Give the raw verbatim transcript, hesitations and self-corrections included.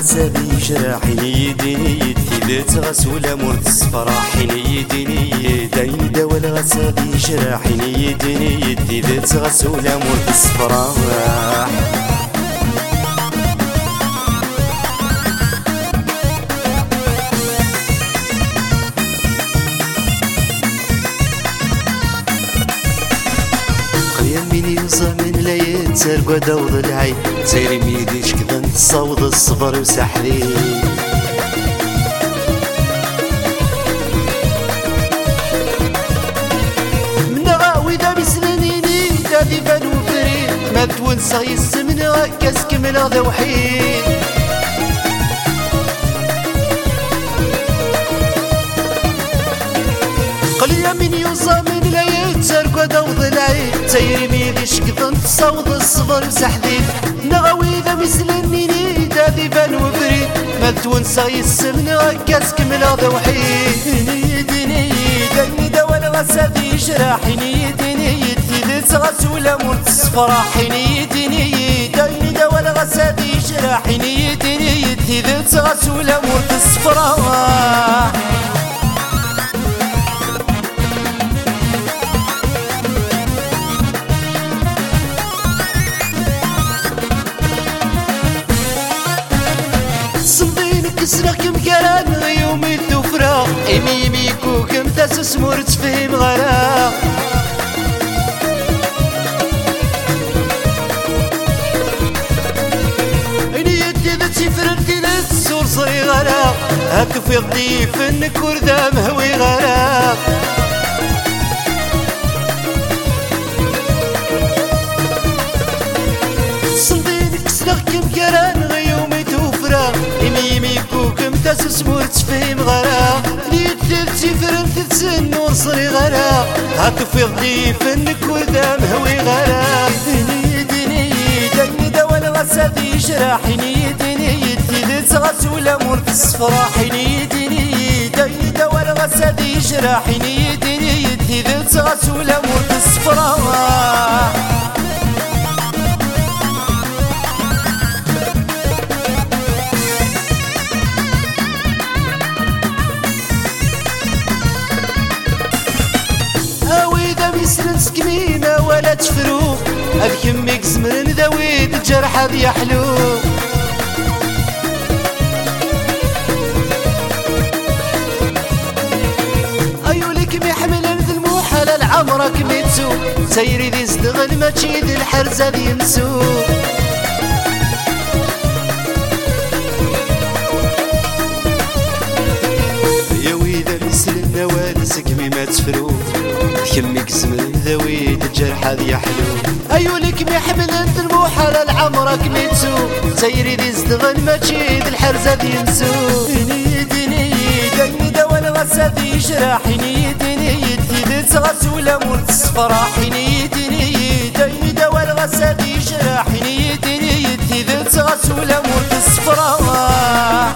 والغسالي جراحيني يديني ثيلت غسولة مرت الصفرا حيني يديني داين دا والغسالي جراحيني يديني ثيلت غسولة مرت الصفرا مني وزمن لا يتسرق دوض العين سيري ميديش كذا نتصوض الصبر وسحلي من غاوي ذا بسنيني دا ديفان وفرين ما تونسى يسمن غاكاس كمل غدا وحيد قليا مني وزمن لا يتسرق دوض العين سيري ميديش كذا نتصوض الصبر وسحلي نغاوي ذا مسلنيني دا ديفان وفريد ما تونسى يسمن غاكاس كمل غدا وحيد نيدني دني دا والغسالي جراحيني يدني ثيلت غسولة مرت الصفرا حيني يدني دني دا والغسالي جراحيني يدني ثيلت غسولة مرت الصفرا كسرك مكان غيومي الدفرة إيمي ميكو كم تاسس مرت فهم غراق إني يدي ذا تفرنتي ذا السور صري غراق هاتو في ضيف انك وردا مهوي غراق صنديني كسرك مكان غيومي الدفرة إيمي ميكو تاسس مورت فهم غراق ليت ثلثي فرنت تسنور صري غراق هاكو في ضيف انك وردام هوي غراق دني دني دني دا والغسالي جراحيني دني ثلث غسولة مرت الصفرا حيني دني دني دا والغسالي جراحيني دني ثلث غسولة مرت الصفرا يسرن سكميمة ولا تفرو الكميك زمرن ذويت الجرح هذي يحلو أيو لك محمل ذي الموحل العمرك ميتسو سيري ذي زدغل ما تشيد الحرزة ذي ينسو يا ويدا مسلن نوالسك ميما تفرو كمك زمن ذويت الجرح هذي يحلو أيو لك محمل انت الموحل العمرك ميتسو سيري ذي زدغن ما تشيد الحرزة ذي ينسو دني دني دني دا والغسالي جراحيني دني ثيلت غسولة مرت الصفرا حيني دني دني دا والغسالي جراحيني دني ثيلت غسولة مرت الصفرا